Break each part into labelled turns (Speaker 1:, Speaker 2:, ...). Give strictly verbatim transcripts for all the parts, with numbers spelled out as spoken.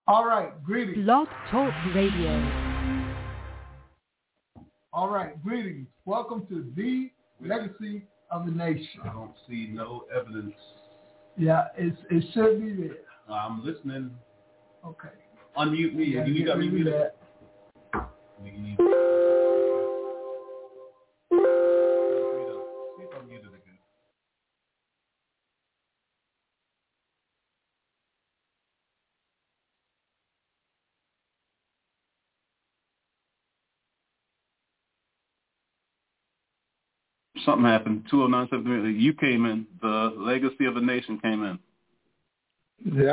Speaker 1: All right, greetings.
Speaker 2: Blog Talk Radio.
Speaker 1: All right, greetings. Welcome to the Legacy of the Nation.
Speaker 3: I don't see no evidence.
Speaker 1: Yeah, it's, it should be there.
Speaker 3: I'm listening.
Speaker 1: Okay.
Speaker 3: Unmute me.
Speaker 1: Yeah,
Speaker 3: you got me muted.
Speaker 1: That.
Speaker 3: See if I'm muted again. Something happened. two oh nine seven. You came in. The Legacy of a Nation came in.
Speaker 1: Yeah.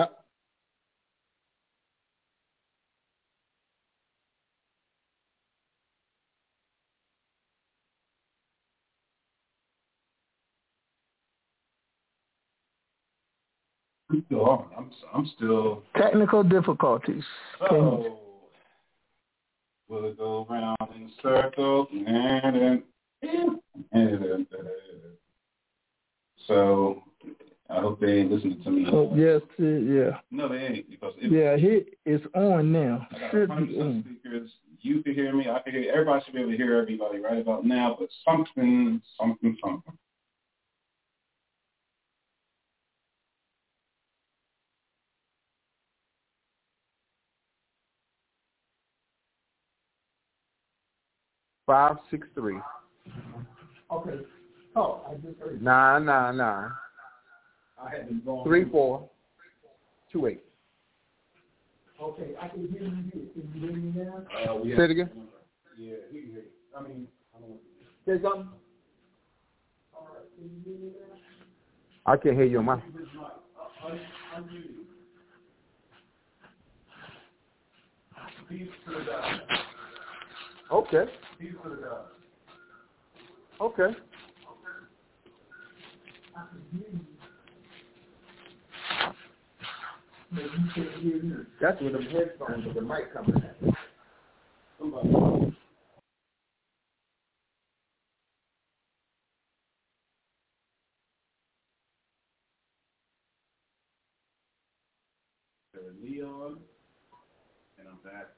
Speaker 3: Oh, I'm I'm still
Speaker 1: technical difficulties.
Speaker 3: Oh, will it go around in a circle? And, and, and, so I hope they ain't listening to me.
Speaker 1: Oh, yes, yeah.
Speaker 3: No, they ain't because it,
Speaker 1: yeah, he is on now.
Speaker 3: I got
Speaker 1: Should
Speaker 3: one hundred
Speaker 1: be
Speaker 3: percent
Speaker 1: on.
Speaker 3: speakers. You can hear me. I can hear. Everybody should be able to hear everybody right about now. But something, something, something.
Speaker 4: Five six three.
Speaker 1: Okay. Oh, I just heard.
Speaker 4: Nine nine nine.
Speaker 1: I had been going.
Speaker 4: Three four. Two eight.
Speaker 1: Okay, I can hear you. Can you hear me now?
Speaker 3: Uh,
Speaker 4: Say it again.
Speaker 3: Yeah, he can hear you. I mean, I don't know.
Speaker 4: Say something.
Speaker 1: All right, can you hear me now?
Speaker 4: I can't hear you on my.
Speaker 3: Peace to the God.
Speaker 4: Okay.
Speaker 3: Peace to the God.
Speaker 4: Okay. That's where the headphones with the mic coming at.
Speaker 3: Somebody. Leon, and I'm back.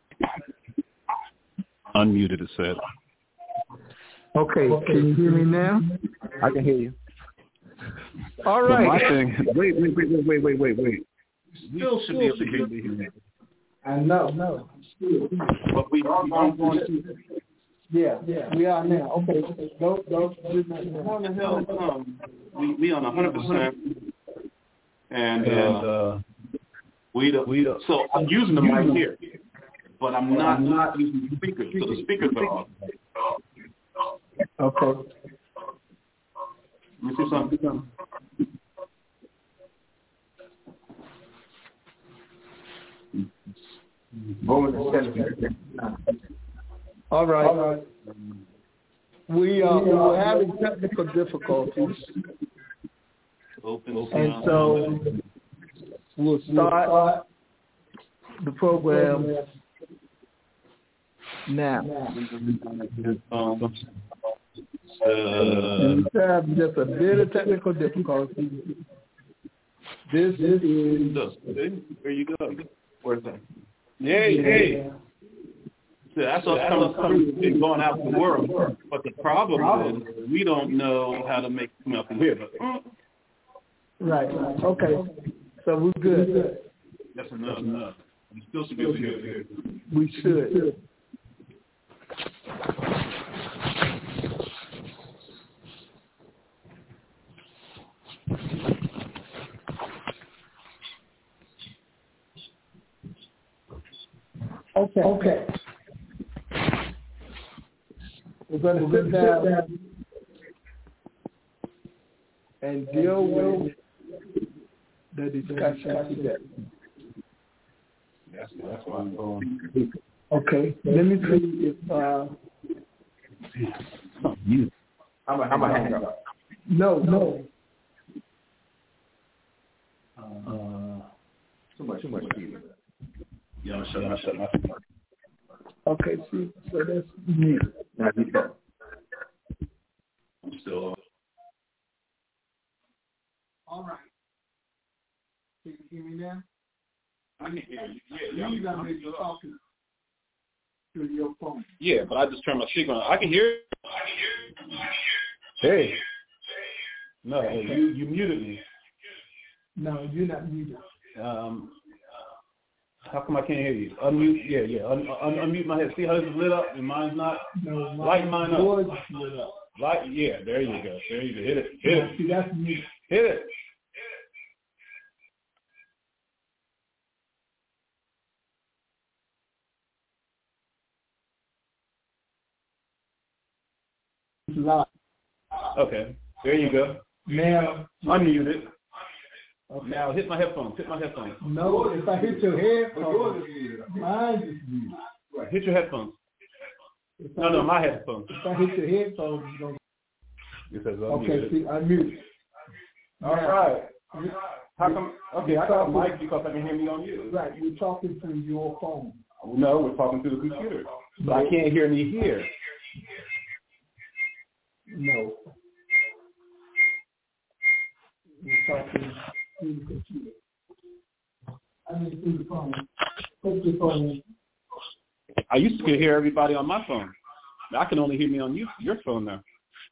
Speaker 3: Unmuted, it said.
Speaker 1: Okay, can you hear me now?
Speaker 4: I can hear you.
Speaker 1: All right.
Speaker 3: Well, my thing, wait, wait, wait, wait, wait, wait, wait, wait. We still should be able to hear you.
Speaker 1: I know, no.
Speaker 3: But we are going to.
Speaker 1: Yeah, yeah, we are now. Okay, okay. Go, go.
Speaker 3: How the hell come? We we on one hundred percent, and uh, we the, we the, so I'm using the mic here, but I'm not not using the speakers. So the speakers are off.
Speaker 1: Okay.
Speaker 3: Let me see something.
Speaker 1: All right. All right. We uh, we were having technical difficulties, and so we'll start the program now. Uh, we have just a bit of technical difficulty. This is.
Speaker 3: There you go. Where's that? Hey, hey. So that's what's coming, coming going out in the world. But the problem is we don't know how to make them up in here.
Speaker 1: Right. Okay. So we're good.
Speaker 3: That's enough. enough. We still should be able to hear it.
Speaker 1: We should. Okay. Okay. We're going to sit down and deal with the discussion today.
Speaker 3: That's, that's why I'm going.
Speaker 1: Okay. Let me see if uh,
Speaker 3: you.
Speaker 4: I'm a hang up.
Speaker 1: No, no.
Speaker 4: Uh, too much, too much.
Speaker 3: Yeah, I'm shut. I'm shut. My
Speaker 1: Okay. See, so that's me.
Speaker 3: I'm still on.
Speaker 1: All right. Can you hear me now?
Speaker 3: I can hear you. Yeah,
Speaker 1: You're not maybe talking to your phone.
Speaker 3: Yeah, but I just turned my speaker on. I can hear it. Hey. No, hey, you, you muted me.
Speaker 1: No, you're not muted.
Speaker 3: Um, how come I can't hear you? Unmute, yeah, yeah. Un, un, unmute my head. See how this is lit up and mine's not?
Speaker 1: No, mine,
Speaker 3: light mine up.
Speaker 1: Yours is lit up.
Speaker 3: Light, yeah, there you go. There you go. Hit it. Hit
Speaker 1: no,
Speaker 3: it.
Speaker 1: See, that's muted.
Speaker 3: Hit it.
Speaker 1: It's live.
Speaker 3: Okay, there you go.
Speaker 1: Now,
Speaker 3: unmute it.
Speaker 1: Okay.
Speaker 3: Now hit my headphones. Hit my headphones.
Speaker 1: No, if I hit your headphones, mine is muted.
Speaker 3: Right. Hit your headphones.
Speaker 1: If
Speaker 3: No,
Speaker 1: I
Speaker 3: no,
Speaker 1: hit,
Speaker 3: my headphones.
Speaker 1: If I hit your headphones, it's going
Speaker 3: It says
Speaker 1: to...
Speaker 3: unmute.
Speaker 1: Okay, see, unmute.
Speaker 3: All
Speaker 1: now,
Speaker 3: right.
Speaker 1: You,
Speaker 3: How come? Okay, I got a mic because I can hear me on you.
Speaker 1: Right, you're talking through your phone.
Speaker 3: No, we're talking through the computer. But I can't hear me here.
Speaker 1: No. You're talking through the computer. I mean through the phone. Put your phone.
Speaker 3: I used to hear everybody on my phone. I can only hear me on you, your phone now.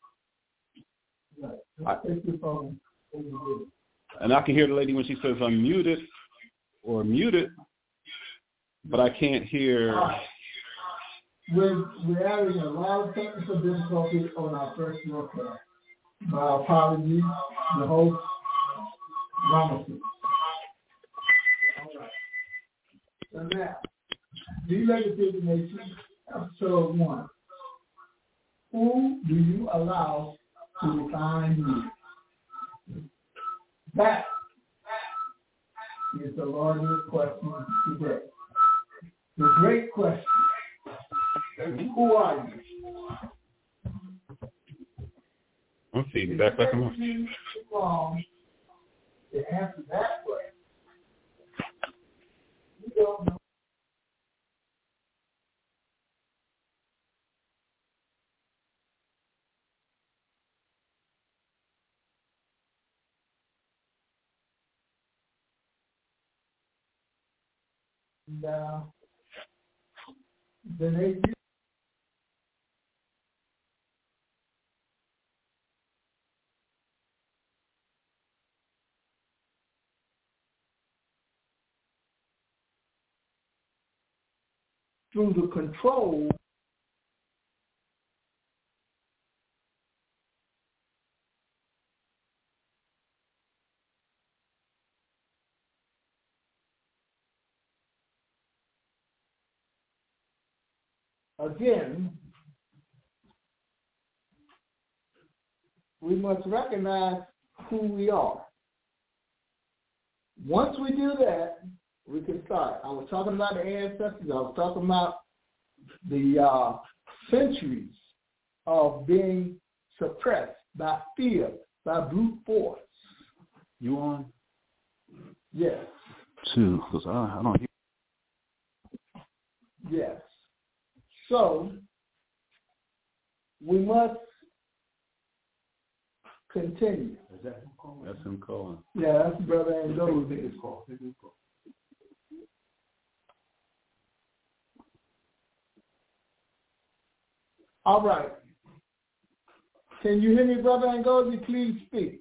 Speaker 1: Right. Take your phone over there.
Speaker 3: And I can hear the lady when she says unmuted or muted, but I can't hear.
Speaker 1: We're, we're having a lot of technical difficulties on our first broadcast. My apologies, the host, Robinson. All right. So now, Delegated Nation, episode one. Who do you allow to define you? That is the larger question today. The great question. Who are you?
Speaker 3: Let's see, back back on.
Speaker 1: Too long to answer that question. You don't know. And, uh, then they through the control again, we must recognize who we are. Once we do that, we can start. I was talking about the ancestors. I was talking about the uh, centuries of being suppressed by fear, by brute force.
Speaker 3: You on?
Speaker 1: Yes.
Speaker 3: Two, because I, I don't hear.
Speaker 1: Yes. So we must continue.
Speaker 3: Is that him calling? That's him calling.
Speaker 1: Yeah, that's Brother Angola.
Speaker 4: Take his call. Take his call.
Speaker 1: All right. Can you hear me, Brother Angola? Please speak.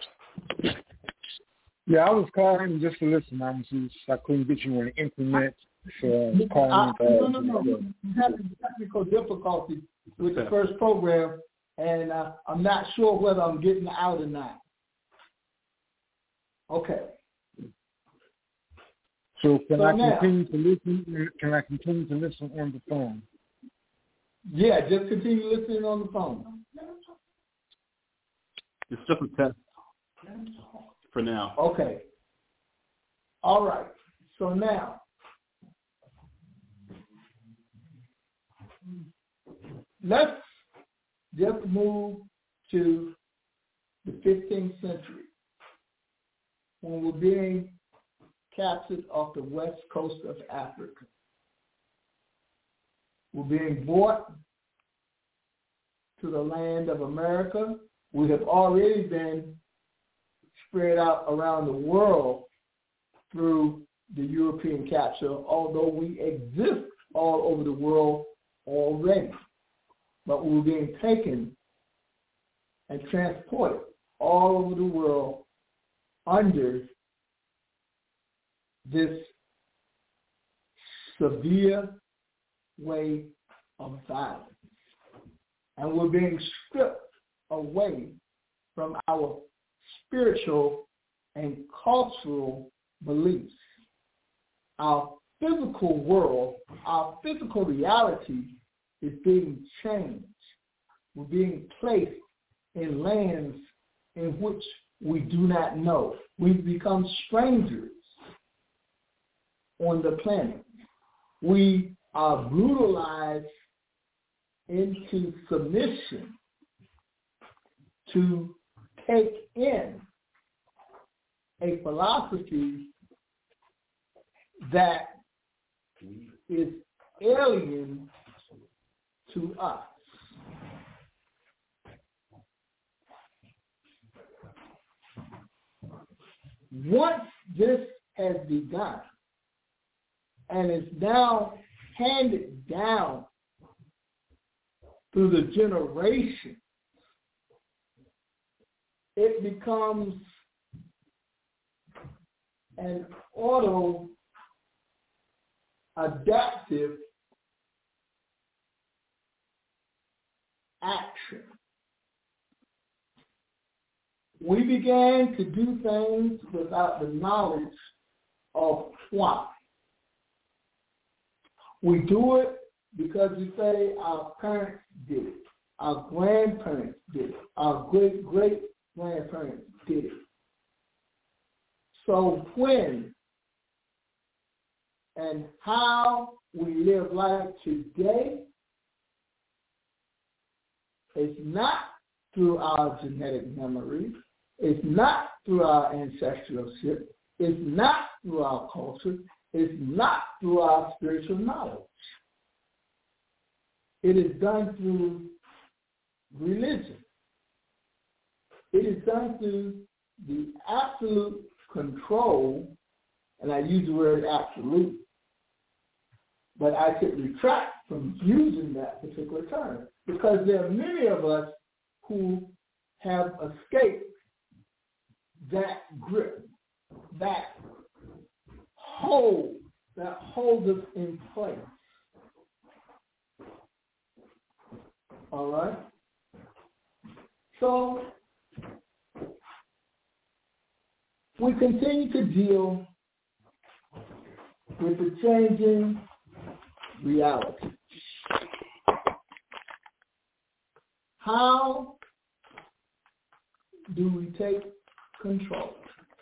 Speaker 5: Yeah, I was calling just to listen. I'm just, I couldn't get you on the internet, so I was calling.
Speaker 1: I,
Speaker 5: uh,
Speaker 1: no, no, no. I'm having technical difficulties with the first program, and uh, I'm not sure whether I'm getting out or not. Okay.
Speaker 5: So can
Speaker 1: So
Speaker 5: I
Speaker 1: now,
Speaker 5: continue to listen? Can I continue to listen on the phone?
Speaker 1: Yeah, just continue listening on the phone.
Speaker 3: It's just a test for now.
Speaker 1: Okay. All right. So now, let's just move to the fifteenth century when we're being captured off the west coast of Africa. We're being brought to the land of America. We have already been spread out around the world through the European capture, although we exist all over the world already. But we were being taken and transported all over the world under this severe way of violence. And we're being stripped away from our spiritual and cultural beliefs. Our physical world, our physical reality is being changed. We're being placed in lands in which we do not know. We've become strangers on the planet. We are brutalized into submission to take in a philosophy that is alien to us. Once this has begun and is now handed down through the generation, it becomes an auto-adaptive action. We began to do things without the knowledge of why. We do it because we say our parents did it, our grandparents did it, our great-great-grandparents did it. So when and how we live life today is not through our genetic memory, it's not through our ancestral-ship, it's not through our culture, it's not through our spiritual knowledge. It is done through religion. It is done through the absolute control, and I use the word absolute, but I could retract from using that particular term because there are many of us who have escaped that grip, that hold, that holds us in place. All right? So we continue to deal with the changing reality. How do we take control?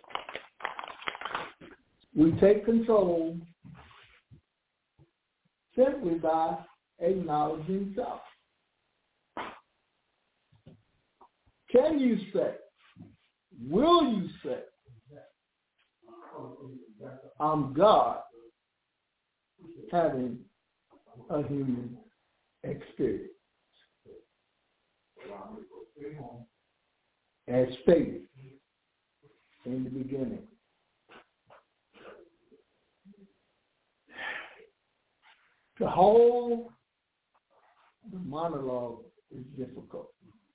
Speaker 1: We take control simply by acknowledging self. Can you say, will you say, I'm God having a human experience? As stated in the beginning. To hold the monologue is difficult,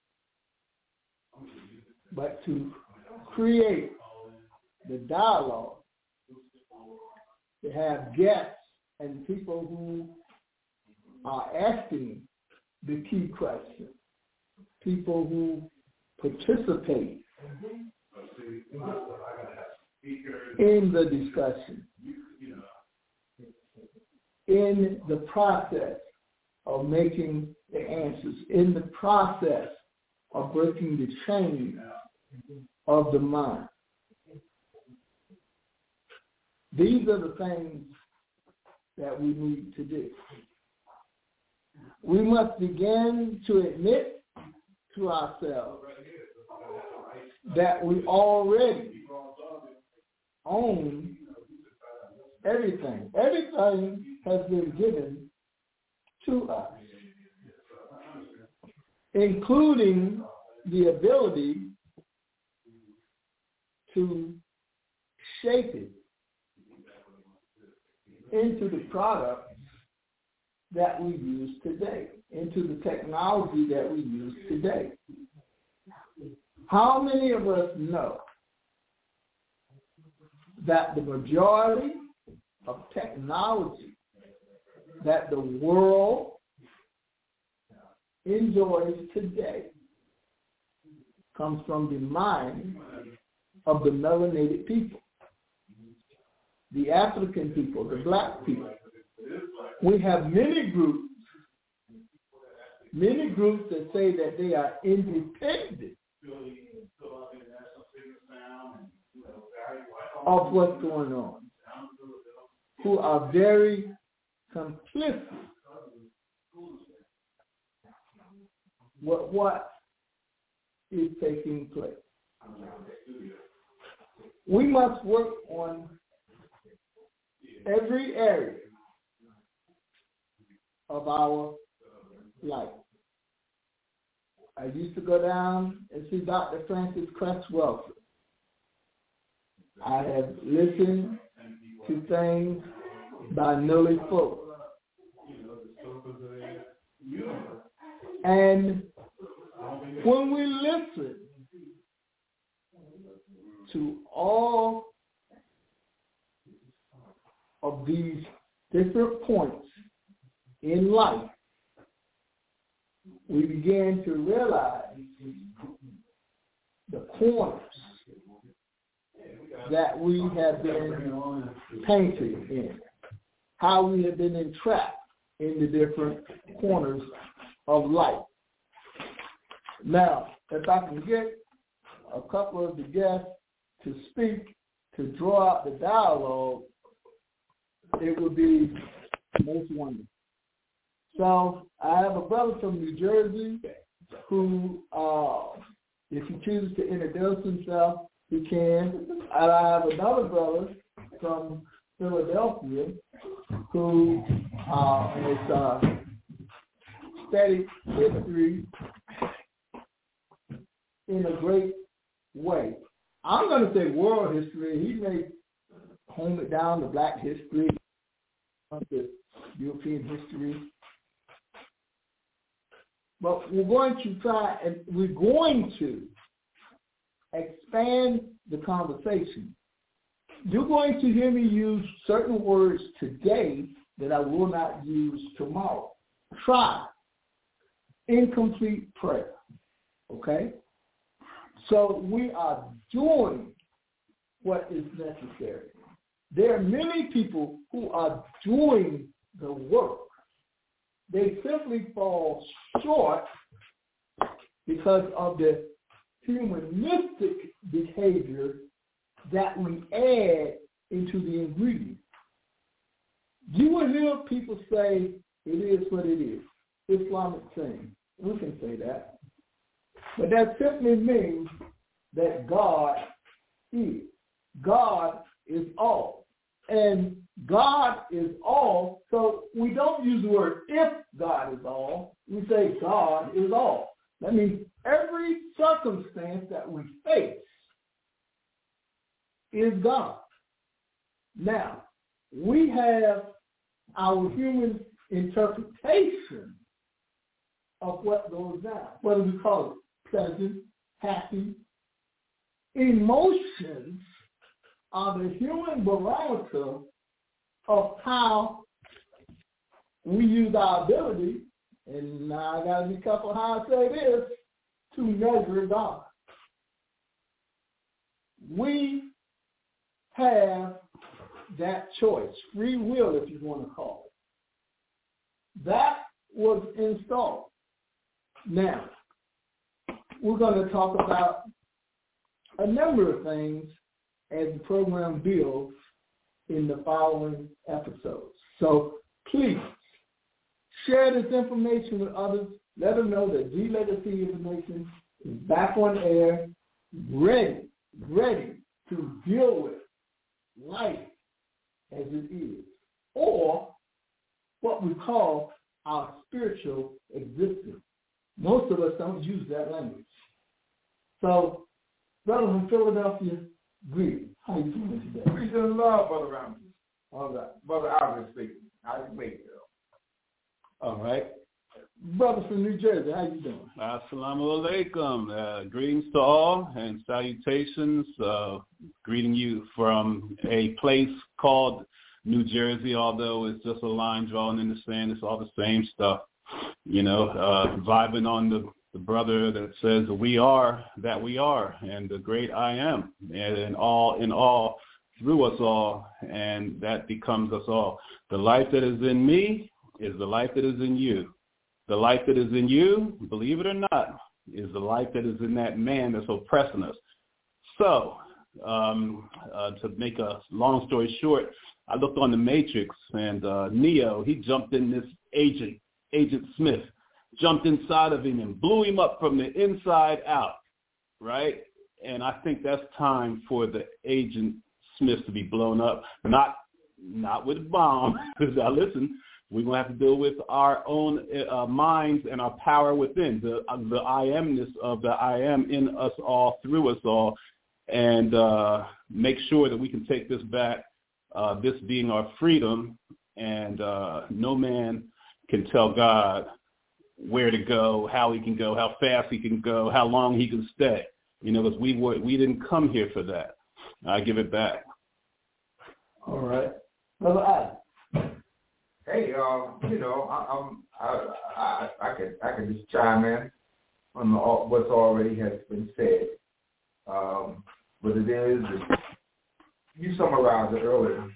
Speaker 1: but to create the dialogue, to have guests and people who are asking the key questions, people who participate in the discussion, in the process of making the answers, in the process of breaking the chain of the mind. These are the things that we need to do. We must begin to admit to ourselves that we already own everything. Everything has been given to us, including the ability to shape it into the products that we use today, into the technology that we use today. How many of us know that the majority of technology that the world enjoys today comes from the mind of the melanated people, the African people, the black people? We have many groups, many groups that say that they are independent of what's going on, who are very complicit with what is taking place. We must work on every area of our life. I used to go down and see Doctor Francis Cress Welsing. I have listened to things by Nellie Fuller. And when we listen to all of these different points in life, we began to realize the corners that we have been painted in, how we have been entrapped in the different corners of life. Now, if I can get a couple of the guests to speak to draw out the dialogue, it would be most wonderful. So I have a brother from New Jersey who, uh, if he chooses to introduce himself, he can. And I have another brother from Philadelphia who uh, has uh, studied history in a great way. I'm going to say world history. He may hone it down to black history, to European history. But we're going to try, and we're going to expand the conversation. You're going to hear me use certain words today that I will not use tomorrow. Try. Incomplete prayer. Okay? So we are doing what is necessary. There are many people who are doing the work. They simply fall short because of the humanistic behavior that we add into the ingredient. You will hear people say, it is what it is. Islamic thing. We can say that. But that simply means that God is. God is all. And God is all, so we don't use the word if God is all. We say God is all. That means every circumstance that we face is God. Now, we have our human interpretation of what goes down. What do we call it? Pleasant, happy. Emotions are the human barometer of how we use our ability, and now I got to be careful how I say this, to measure God. We have that choice, free will if you want to call it. That was installed. Now, we're going to talk about a number of things as the program builds in the following episodes. So please share this information with others. Let them know that G Legacy Information is back on air, ready, ready to deal with life as it is, or what we call our spiritual existence. Most of us don't use that language. So, brother from Philadelphia, greetings. How you doing today?
Speaker 4: Peace and love, Brother Ramsey. Brother, Brother Alvin speaking. I can make it.
Speaker 1: All right. Brother from New Jersey, how you doing?
Speaker 6: Assalamu alaikum. Uh, greetings to all and salutations. Uh, greeting you from a place called New Jersey, although it's just a line drawn in the sand. It's all the same stuff. You know, uh, vibing on the, the brother that says we are that we are, and the great I am, and in all, in all, through us all, and that becomes us all. The life that is in me is the life that is in you. The life that is in you, believe it or not, is the life that is in that man that's oppressing us. So, um, uh, to make a long story short, I looked on the Matrix, and uh, Neo, he jumped in this agent, Agent Smith, jumped inside of him and blew him up from the inside out, right? And I think that's time for the Agent Smith to be blown up, not not with a bomb, because now listen, we're going to have to deal with our own uh, minds and our power within, the uh, the I amness of the I am in us all, through us all, and uh, make sure that we can take this back, uh, this being our freedom, and uh, no man can tell God where to go, how he can go, how fast he can go, how long he can stay, you know, because we, were, we didn't come here for that. I give it back.
Speaker 1: All right. Brother I.
Speaker 4: Hey, uh, you know, I, I'm, I, I, I could, I could just chime in on the, what's already has been said. Um, what it is, is, you summarized it earlier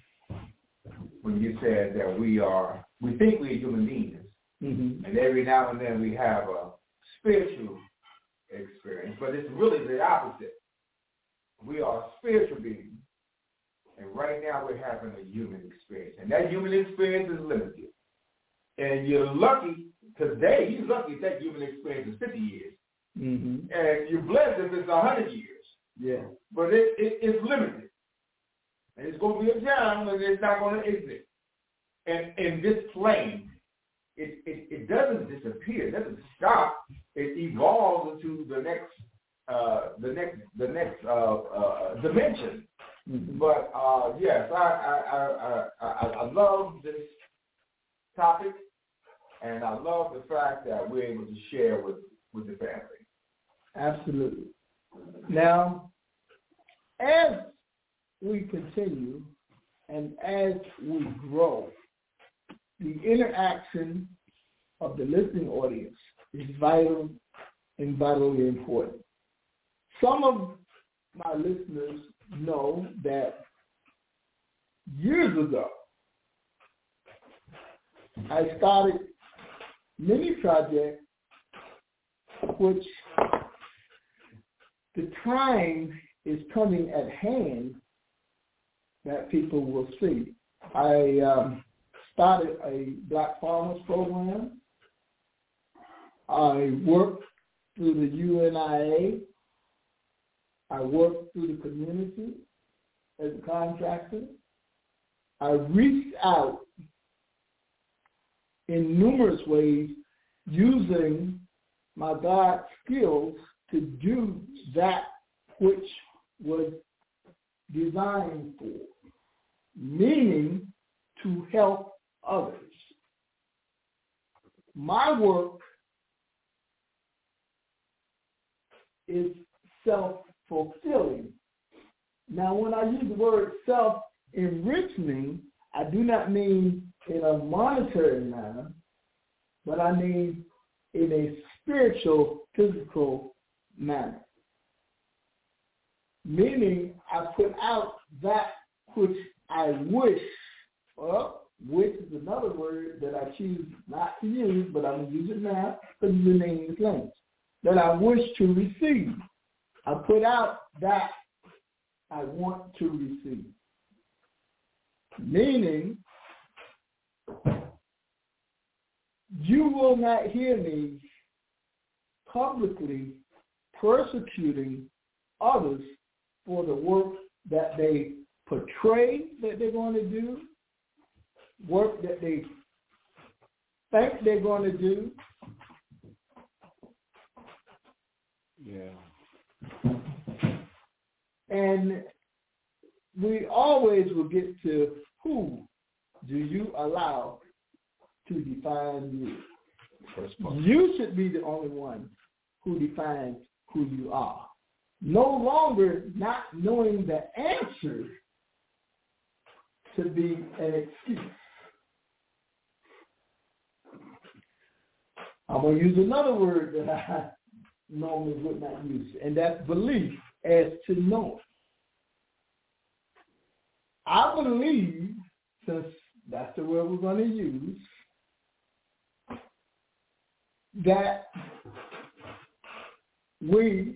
Speaker 4: when you said that we are, we think we're human beings, mm-hmm. and every now and then we have a spiritual experience, but it's really the opposite. We are spiritual beings. And right now we're having a human experience. And that human experience is limited. And you're lucky, today, you're lucky if that human experience is fifty years. Mm-hmm. And you're blessed if it's one hundred years. Yeah. But it, it, it's limited. And it's going to be a time when it's not going to exist. And in this plane, it, it, it doesn't disappear. It doesn't stop. It evolves into the next, uh, the next, the next uh, uh, dimension. Mm-hmm. But uh, yes, I I, I I I love this topic, and I love the fact that we're able to share with, with the family.
Speaker 1: Absolutely. Now, as we continue and as we grow, the interaction of the listening audience is vital and vitally important. Some of my listeners know that years ago, I started many projects which the time is coming at hand that people will see. I um, started a Black Farmers Program. I worked through the U N I A. I worked through the community as a contractor. I reached out in numerous ways using my God skills to do that which was designed for, meaning to help others. My work is self-fulfilling. Now, when I use the word self-enriching, I do not mean in a monetary manner, but I mean in a spiritual, physical manner. Meaning, I put out that which I wish, well, which is another word that I choose not to use, but I'm going to use it now because it's in the English language, that I wish to receive. I put out that I want to receive. Meaning, you will not hear me publicly persecuting others for the work that they portray that they're going to do, work that they think they're going to do.
Speaker 6: Yeah.
Speaker 1: And we always will get to who do you allow to define you? You should be the only one who defines who you are. No longer not knowing the answer to be an excuse. I'm going to use another word that I normally would not use, and that's belief as to know. I believe, since that's the word we're going to use, that we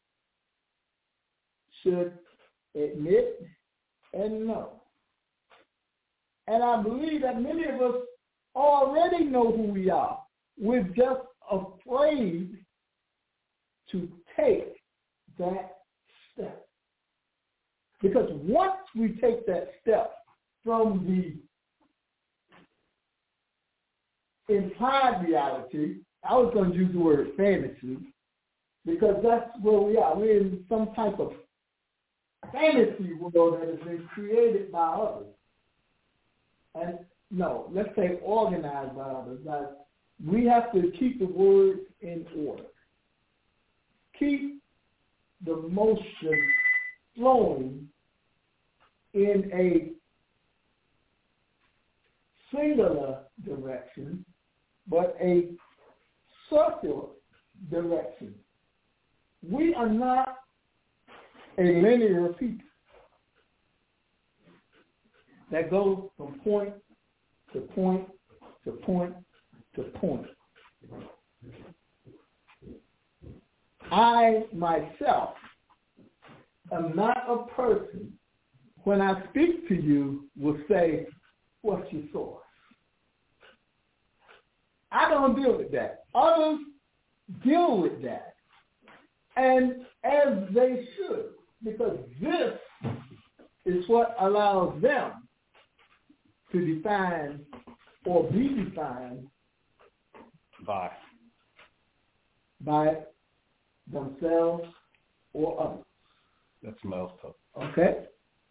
Speaker 1: should admit and know. And I believe that many of us already know who we are. We're just afraid to take that step. Because once we take that step from the implied reality, I was going to use the word fantasy, because that's where we are. We're in some type of fantasy world that has been created by others. And no, let's say organized by others. Like, we have to keep the words in order. Keep the motion flowing in a singular direction, but a circular direction. We are not a linear people that goes from point to point to point to point. I myself am not a person, when I speak to you, will say, what's your source? I don't deal with that. Others deal with that. And as they should, because this is what allows them to define or be defined
Speaker 6: by
Speaker 1: by themselves or others.
Speaker 6: That's most of it.
Speaker 1: Okay?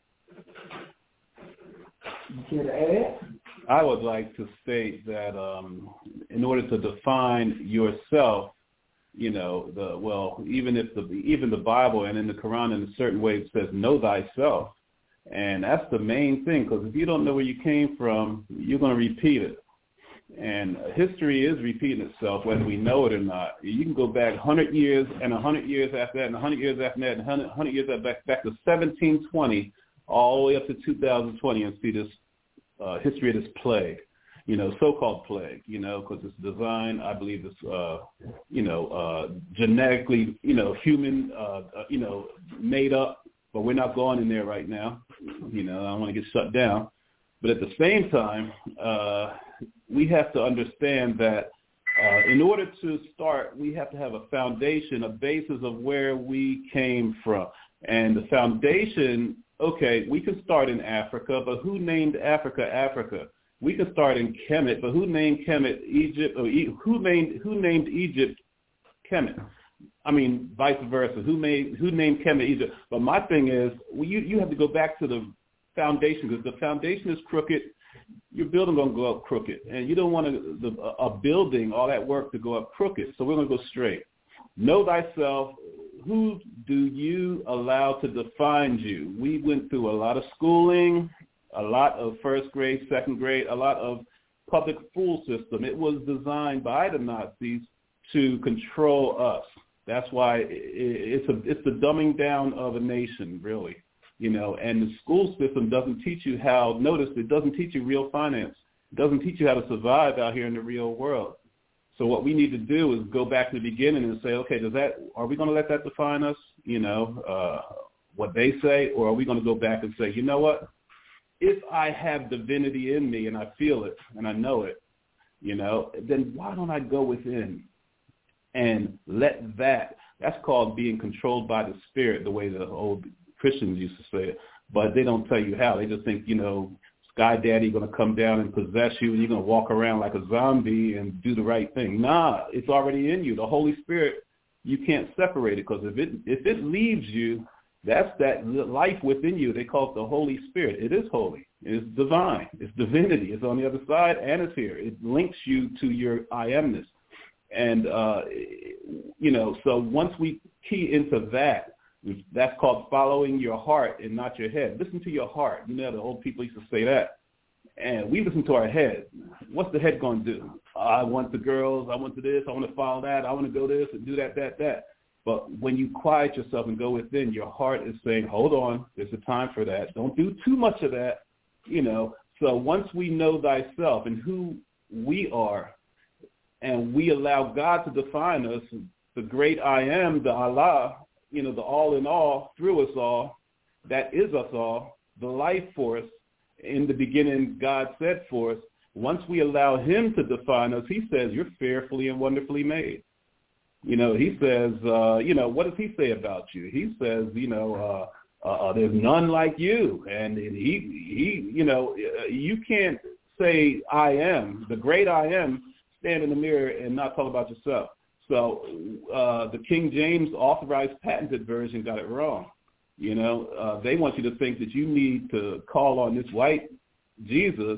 Speaker 1: You care to add?
Speaker 6: I would like to state that um, in order to define yourself, you know, the well, even if the even the Bible and in the Quran in a certain way it says know thyself, and that's the main thing, because if you don't know where you came from, you're going to repeat it. And history is repeating itself, whether we know it or not. You can go back one hundred years and one hundred years after that and one hundred years after that and one hundred years after back, back to seventeen twenty all the way up to two thousand twenty and see this uh, history of this plague, you know, so-called plague, you know, because it's designed, I believe it's, uh, you know, uh, genetically, you know, human, uh, uh, you know, made up, but we're not going in there right now. You know, I don't want to get shut down. But at the same time, uh, we have to understand that uh, in order to start, we have to have a foundation, a basis of where we came from. And the foundation, okay, we can start in Africa, but who named Africa Africa? We can start in Kemet, but who named Kemet Egypt? Or e- who named who named Egypt Kemet? I mean, vice versa. Who made who named Kemet Egypt? But my thing is, well, you you have to go back to the foundation, because the foundation is crooked. Your building going to go up crooked, and you don't want a, the, a building, all that work to go up crooked. So we're going to go straight. Know thyself. Who do you allow to define you? We went through a lot of schooling, a lot of first grade, second grade, a lot of public school system. It was designed by the Nazis to control us. That's why it's a it's the dumbing down of a nation, really. You know, and the school system doesn't teach you how, notice, it doesn't teach you real finance. It doesn't teach you how to survive out here in the real world. So what we need to do is go back to the beginning and say, okay, does that, are we going to let that define us, you know, uh, what they say, or are we going to go back and say, you know what, if I have divinity in me and I feel it and I know it, you know, then why don't I go within and let that, that's called being controlled by the spirit, the way the old Christians used to say it, but they don't tell you how. They just think, you know, Sky Daddy going to come down and possess you, and you're going to walk around like a zombie and do the right thing. Nah, it's already in you. The Holy Spirit, you can't separate it, because if it if it leaves you, That's that life within you. They call it the Holy Spirit. It is holy. It is divine. It's divinity. It's on the other side, and it's here. It links you to your I amness. And, uh, you know, so once we key into that, that's called following your heart and not your head. Listen to your heart. You know, the old people used to say that. And we listen to our head. What's the head going to do? I want the girls. I want to this. I want to follow that. I want to go this and do that, that, that. But when you quiet yourself and go within, your heart is saying, hold on, there's a time for that. Don't do too much of that, you know. So once we know thyself and who we are, and we allow God to define us, the great I am, the Allah, you know, the all in all, through us all, that is us all, the life force, in the beginning God said for us, once we allow him to define us, he says, you're fearfully and wonderfully made. You know, he says, uh, you know, what does he say about you? He says, you know, uh, uh, there's none like you. And he, he, you know, you can't say I am, the great I am, stand in the mirror and not talk about yourself. So uh, the King James authorized patented version got it wrong. You know, uh, they want you to think that you need to call on this white Jesus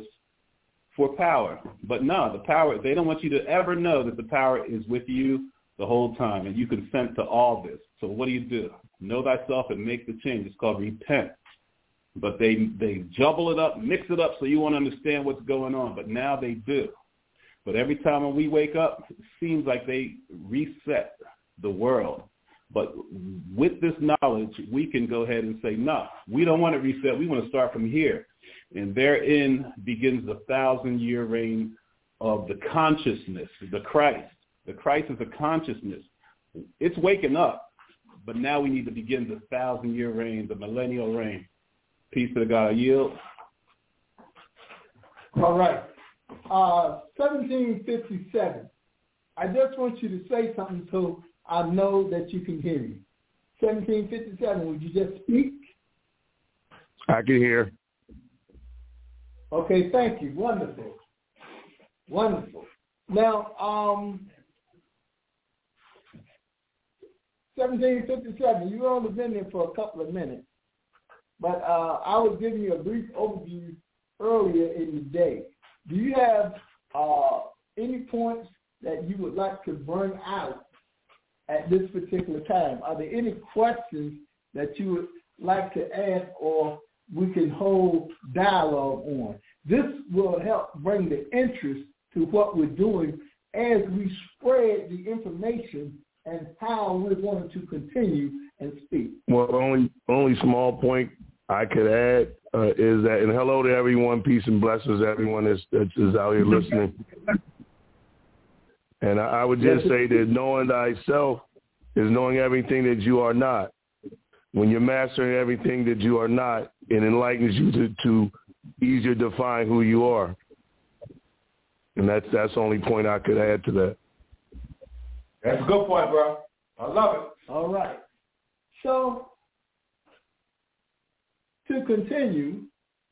Speaker 6: for power. But no, the power, they don't want you to ever know that the power is with you the whole time, and you consent to all this. So what do you do? Know thyself and make the change. It's called repent. But they they jumble it up, mix it up so you won't understand what's going on. But now they do. But every time when we wake up, it seems like they reset the world. But with this knowledge, we can go ahead and say, no, we don't want to reset. We want to start from here. And therein begins the thousand-year reign of the consciousness, the Christ. The Christ is a consciousness. It's waking up, but now we need to begin the thousand-year reign, the millennial reign. Peace to the God. I yield.
Speaker 1: All right. Uh, seventeen fifty-seven. I just want you to say something so I know that you can hear me. seventeen fifty-seven, would you just speak?
Speaker 7: I can hear.
Speaker 1: Okay, thank you. Wonderful. Wonderful. Now, um, seventeen fifty-seven, you've only been there for a couple of minutes, but uh, I was giving you a brief overview earlier in the day. Do you have uh, any points that you would like to bring out at this particular time? Are there any questions that you would like to ask or we can hold dialogue on? This will help bring the interest to what we're doing as we spread the information and how we're going to continue and speak.
Speaker 7: Well, the only, only small point I could add uh, is that, and hello to everyone, peace and blessings to everyone that's, that is out here listening. And I, I would just say that knowing thyself is knowing everything that you are not. When you're mastering everything that you are not, it enlightens you to, to easier define who you are. And that's that's the only point I could add to that.
Speaker 4: That's a good point, bro. I love it.
Speaker 1: All right. So, to continue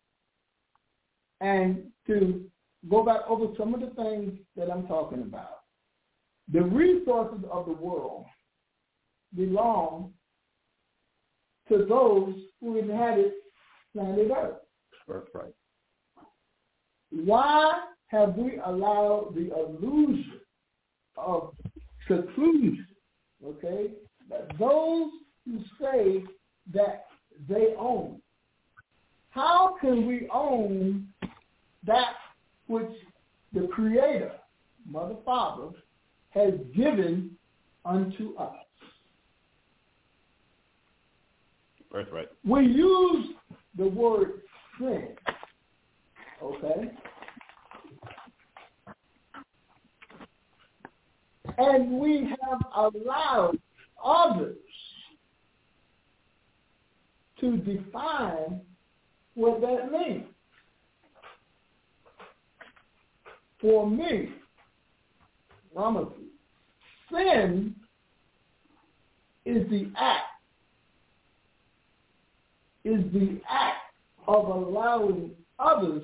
Speaker 1: and to go back over some of the things that I'm talking about, the resources of the world belong to those who inhabit planet Earth.
Speaker 6: That's right.
Speaker 1: Why have we allowed the illusion of seclusion, okay, that those who say that they own? How can we own that which the Creator, Mother, Father, has given unto us?
Speaker 6: That's right.
Speaker 1: We use the word sin, okay? And we have allowed others to define what that means. For me, Ramesses, sin is the act, is the act of allowing others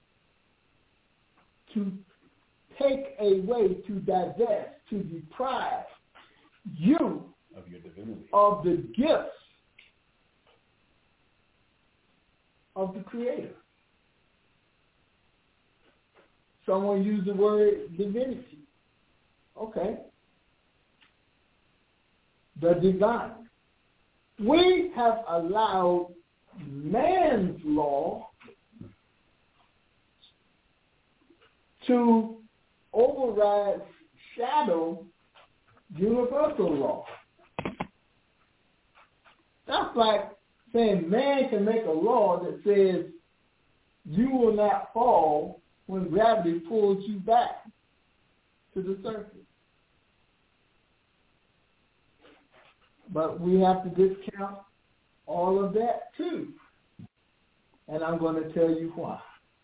Speaker 1: to take away, to divest, to deprive you
Speaker 6: of your divinity,
Speaker 1: of the gifts of the Creator. Someone used the word divinity. Okay. The divine. We have allowed man's law to override, shadow universal law. That's like saying man can make a law that says you will not fall when gravity pulls you back to the surface. But we have to discount all of that too. And I'm going to tell you why.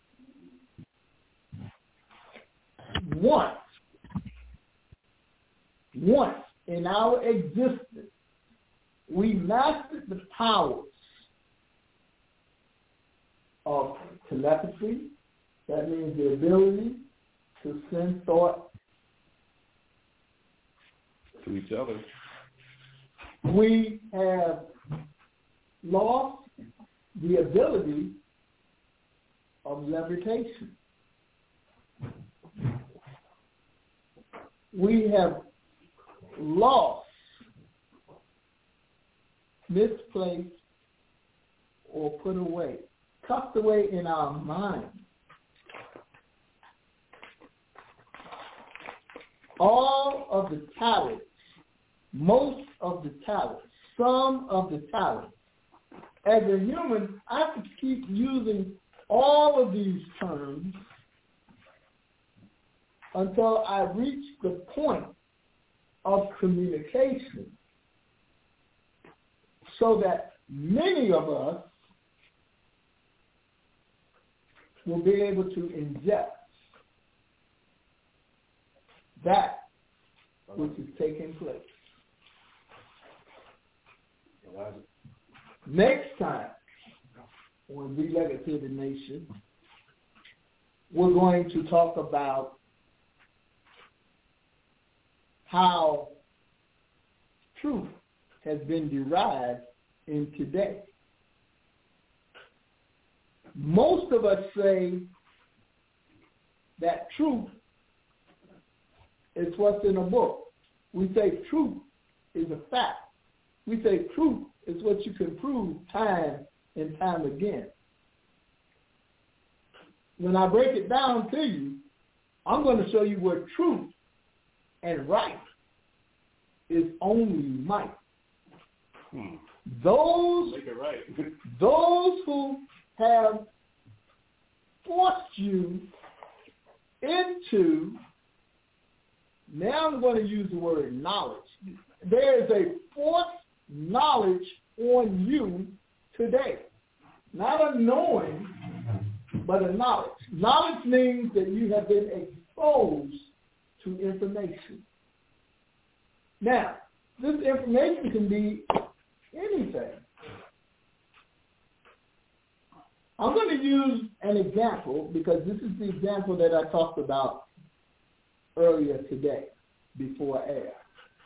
Speaker 1: Once, once in our existence, we mastered the powers of telepathy. That means the ability to send thought
Speaker 6: to each other.
Speaker 1: We have lost the ability of levitation. We have lost, misplaced, or put away, tucked away in our mind all of the talents, most of the talents, some of the talents. As a human, I have to keep using all of these terms until I reach the point of communication so that many of us will be able to ingest that which is taking place. Next time, when we legacy the nation, we're going to talk about how truth has been derived in today. Most of us say that truth is what's in a book. We say truth is a fact. We say truth is what you can prove time and time again. When I break it down to you, I'm going to show you where truth and right is only might. Hmm. Those,
Speaker 6: Make it right.
Speaker 1: those who have forced you into, now I'm going to use the word knowledge. There is a forced knowledge on you today. Not a knowing, but a knowledge. Knowledge means that you have been exposed to information. Now, this information can be anything. I'm going to use an example because this is the example that I talked about earlier today before air.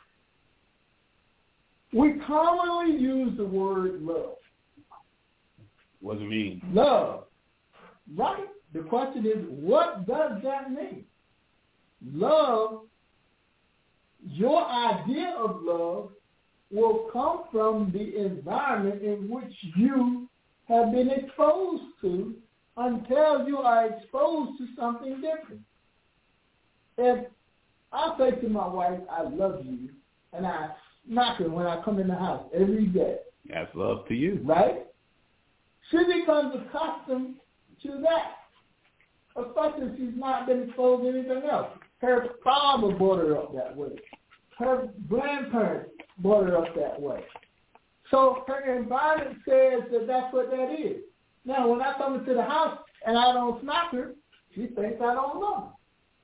Speaker 1: We commonly use the word love.
Speaker 6: What does it mean?
Speaker 1: Love. Right. The question is, what does that mean? Love, your idea of love will come from the environment in which you have been exposed to until you are exposed to something different. If I say to my wife, I love you, and I smack her when I come in the house every day.
Speaker 6: That's love to you.
Speaker 1: Right? She becomes accustomed to that, especially if she's not been exposed to anything else. Her father brought her up that way. Her grandparents brought her up that way. So her environment says that that's what that is. Now, when I come into the house and I don't smack her, she thinks I don't love her.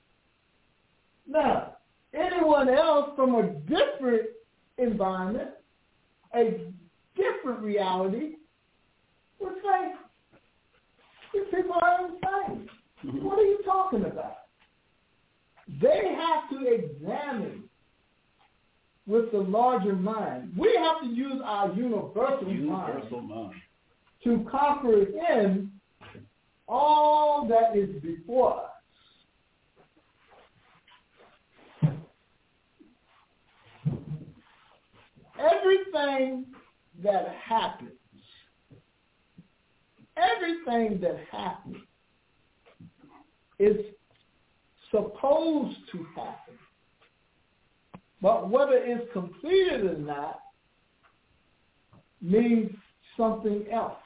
Speaker 1: Now, anyone else from a different environment, a different reality, would say, these people are insane. Mm-hmm. What are you talking about? They have to examine with the larger mind. We have to use our universal,
Speaker 6: universal
Speaker 1: mind,
Speaker 6: mind
Speaker 1: to conquer in all that is before us. Everything that happens, everything that happens is supposed to happen. But whether it's completed or not means something else.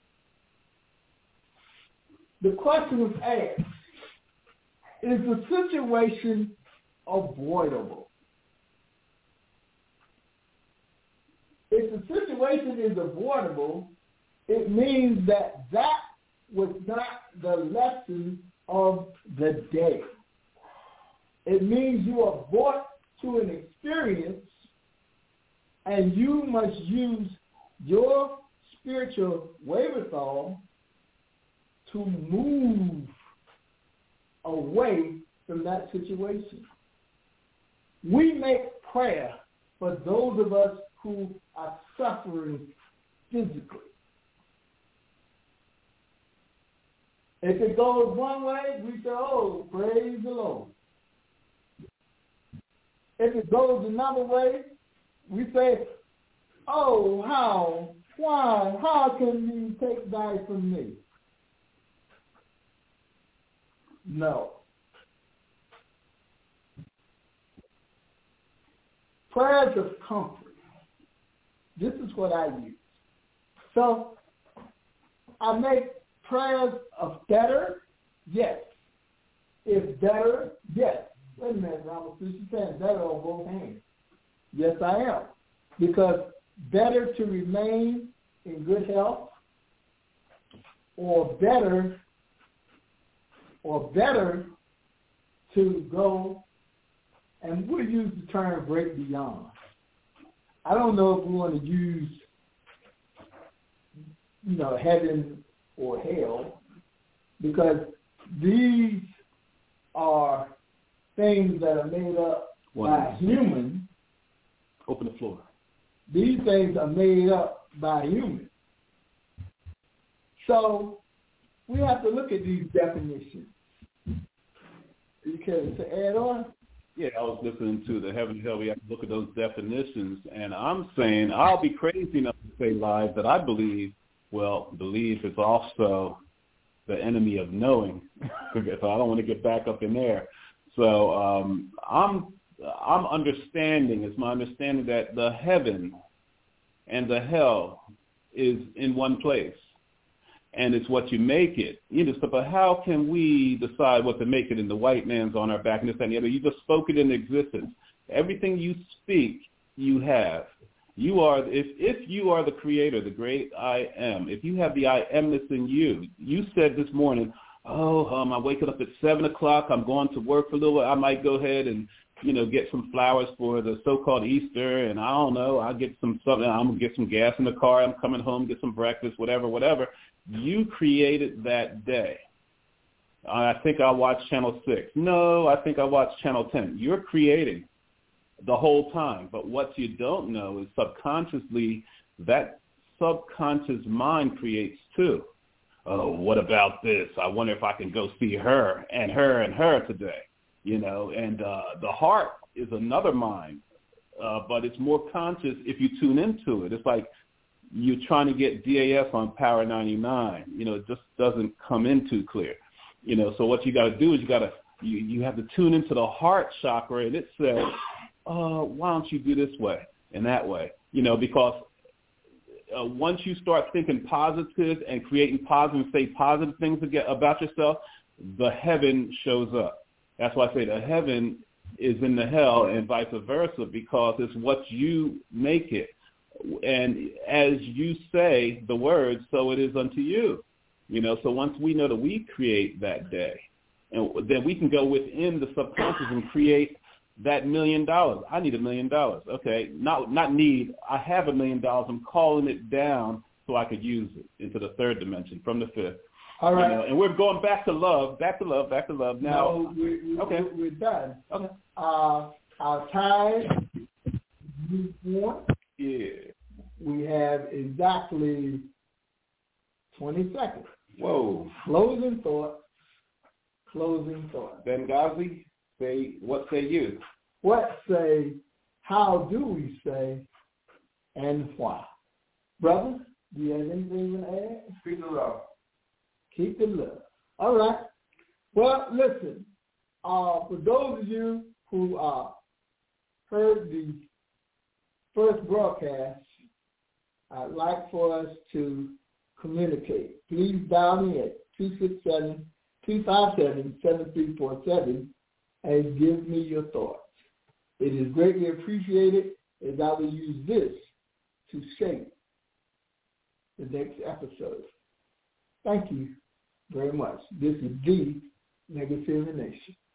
Speaker 1: The question was asked, is the situation avoidable? If the situation is avoidable, it means that that was not the lesson of the day. It means you are brought to an experience and you must use your spiritual wherewithal to move away from that situation. We make prayer for those of us who are suffering physically. If it goes one way, we say, oh, praise the Lord. If it goes another way, we say, oh, how, why, how can you take thy from me? No. Prayers of comfort. This is what I use. So I make prayers of better, yes. If better, yes. Wait a minute, Ramos, you're saying better on both hands. Yes, I am. Because better to remain in good health, or better, or better to go, and we'll use the term break beyond. I don't know if we want to use, you know, heaven or hell, because these are things that are made up
Speaker 6: One
Speaker 1: by humans.
Speaker 6: Open the floor.
Speaker 1: These things are made up by humans. So we have to look at these definitions. You care to add on?
Speaker 6: Yeah, I was listening to the heaven and hell. We have to look at those definitions, and I'm saying I'll be crazy enough to say lies that I believe. Well, belief is also the enemy of knowing, so I don't want to get back up in there. So um, I'm I'm understanding. It's my understanding that the heaven and the hell is in one place, and it's what you make it. You know, so, but how can we decide what to make it? And the white man's on our back, and this and the other. You just spoke it into existence. Everything you speak, you have. You are, if if you are the creator, the great I am, if you have the I amness in you, you said this morning, oh, um, I'm waking up at seven o'clock, I'm going to work for a little while, I might go ahead and, you know, get some flowers for the so-called Easter, and I don't know, I'll get some something, I'm going to get some gas in the car, I'm coming home, get some breakfast, whatever, whatever. You created that day. I think I watched Channel six. No, I think I watched Channel ten. You're creating the whole time. But what you don't know is subconsciously that subconscious mind creates too. Oh, what about this? I wonder if I can go see her and her and her today. You know, and uh, the heart is another mind, uh, but it's more conscious if you tune into it. It's like you're trying to get D A S on Power ninety-nine. You know, it just doesn't come in too clear. You know, so what you got to do is you got to you, you have to tune into the heart chakra, and it says, uh, why don't you do this way and that way? You know, because uh, once you start thinking positive and creating positive and say positive things about yourself, the heaven shows up. That's why I say the heaven is in the hell and vice versa, because it's what you make it. And as you say the word, so it is unto you. You know, so once we know that we create that day, and then we can go within the subconscious and create that million dollars. I need a million dollars. Okay, not not need. I have a million dollars. I'm calling it down so I could use it into the third dimension from the fifth.
Speaker 1: All right.
Speaker 6: You know, and we're going back to love, back to love, back to love. Now,
Speaker 1: no, we, we,
Speaker 6: okay,
Speaker 1: we're done.
Speaker 6: Okay.
Speaker 1: Uh, our time is one.
Speaker 6: Yeah.
Speaker 1: We have exactly twenty seconds.
Speaker 3: Whoa.
Speaker 1: Closing thought. Closing thought.
Speaker 3: Benghazi, say, what say you?
Speaker 1: What say, how do we say, and why? Brother, do you have anything you want to add?
Speaker 4: Keep the love.
Speaker 1: Keep the love. All right. Well, listen, uh, for those of you who uh, heard the first broadcast, I'd like for us to communicate. Please dial me at two six seven, two five seven, seven three four seven and give me your thoughts. It is greatly appreciated as I will use this to shape the next episode. Thank you very much. This is the Legacy of the Nation.